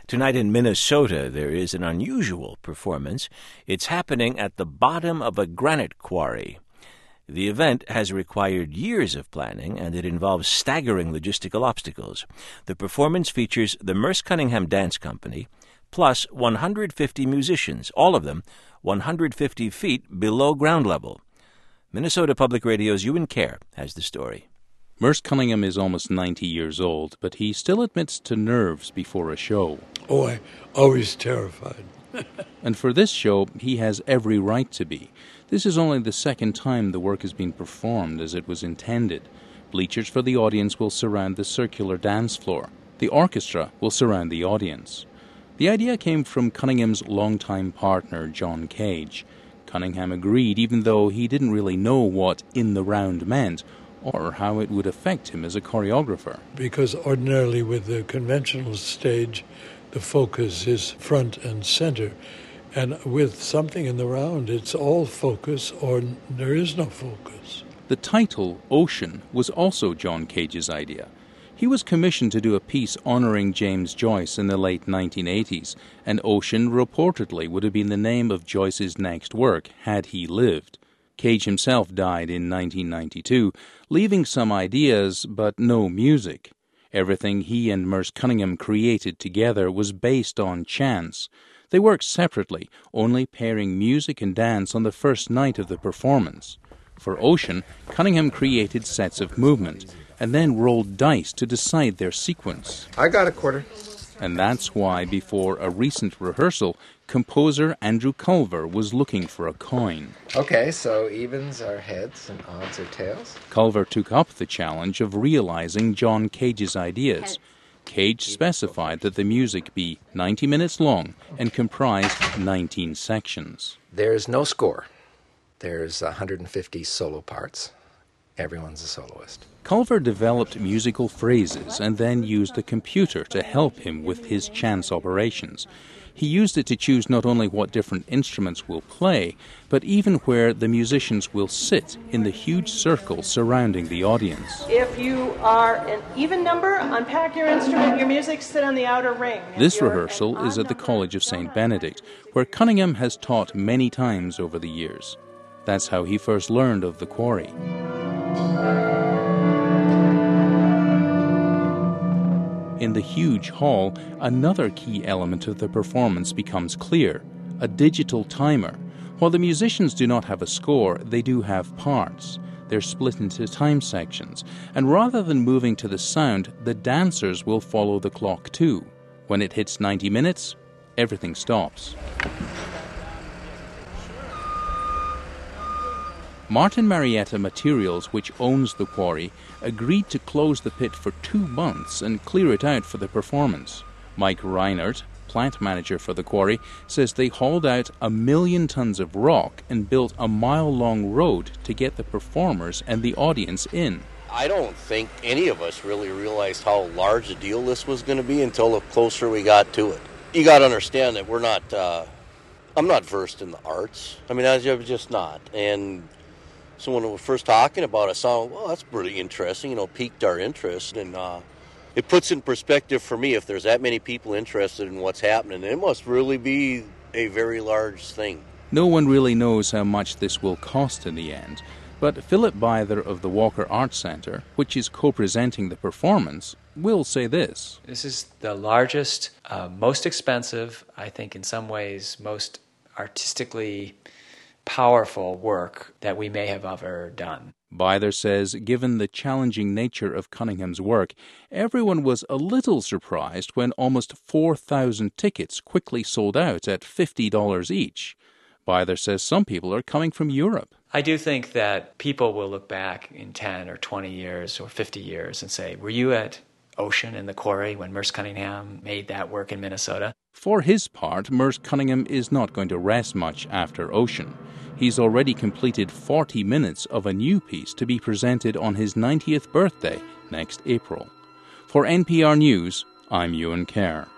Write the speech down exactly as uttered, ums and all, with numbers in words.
Tonight in Minnesota, there is an unusual performance. It's happening at the bottom of a granite quarry. The event has required years of planning, and it involves staggering logistical obstacles. The performance features the Merce Cunningham Dance Company, plus one hundred fifty musicians, all of them one hundred fifty feet below ground level. Minnesota Public Radio's Ewan Kerr has the story. Merce Cunningham is almost ninety years old, but he still admits to nerves before a show. Oh, I'm always terrified. And for this show, he has every right to be. This is only the second time the work has been performed as it was intended. Bleachers for the audience will surround the circular dance floor. The orchestra will surround the audience. The idea came from Cunningham's longtime partner, John Cage. Cunningham agreed, even though he didn't really know what in the round meant, or how it would affect him as a choreographer. Because ordinarily with the conventional stage, the focus is front and center. And with something in the round, it's all focus or there is no focus. The title, Ocean, was also John Cage's idea. He was commissioned to do a piece honoring James Joyce in the late nineteen eighties, and Ocean reportedly would have been the name of Joyce's next work had he lived. Cage himself died in nineteen ninety-two, leaving some ideas but no music. Everything he and Merce Cunningham created together was based on chance. They worked separately, only pairing music and dance on the first night of the performance. For Ocean, Cunningham created sets of movement, and then rolled dice to decide their sequence. I got a quarter. And that's why, before a recent rehearsal, composer Andrew Culver was looking for a coin. Okay, so evens are heads and odds are tails. Culver took up the challenge of realizing John Cage's ideas. Cage specified that the music be ninety minutes long and comprise nineteen sections. There's no score. There's one hundred fifty solo parts. Everyone's a soloist. Culver developed musical phrases and then used the computer to help him with his chance operations. He used it to choose not only what different instruments will play, but even where the musicians will sit in the huge circle surrounding the audience. If you are an even number, unpack your instrument, your music, sit on the outer ring. This rehearsal is at the College of Saint Benedict, where Cunningham has taught many times over the years. That's how he first learned of the quarry. In the huge hall, another key element of the performance becomes clear, a digital timer. While the musicians do not have a score, they do have parts. They're split into time sections, and rather than moving to the sound, the dancers will follow the clock too. When it hits ninety minutes, everything stops. Martin Marietta Materials, which owns the quarry, agreed to close the pit for two months and clear it out for the performance. Mike Reinert, plant manager for the quarry, says they hauled out a million tons of rock and built a mile-long road to get the performers and the audience in. I don't think any of us really realized how large a deal this was going to be until the closer we got to it. You got to understand that we're not, uh, I'm not versed in the arts. I mean, I was just not. And so when we were first talking about it, I saw, well, that's pretty interesting, you know, piqued our interest. And uh, it puts in perspective for me, if there's that many people interested in what's happening, it must really be a very large thing. No one really knows how much this will cost in the end. But Philip Byther of the Walker Arts Centre, which is co-presenting the performance, will say this. This is the largest, uh, most expensive, I think in some ways most artistically powerful work that we may have ever done. Byther says, given the challenging nature of Cunningham's work, everyone was a little surprised when almost four thousand tickets quickly sold out at fifty dollars each. Byther says some people are coming from Europe. I do think that people will look back in ten or twenty years or fifty years and say, were you at Ocean in the quarry when Merce Cunningham made that work in Minnesota? For his part, Merce Cunningham is not going to rest much after Ocean. He's already completed forty minutes of a new piece to be presented on his ninetieth birthday next April. For N P R News, I'm Ewan Kerr.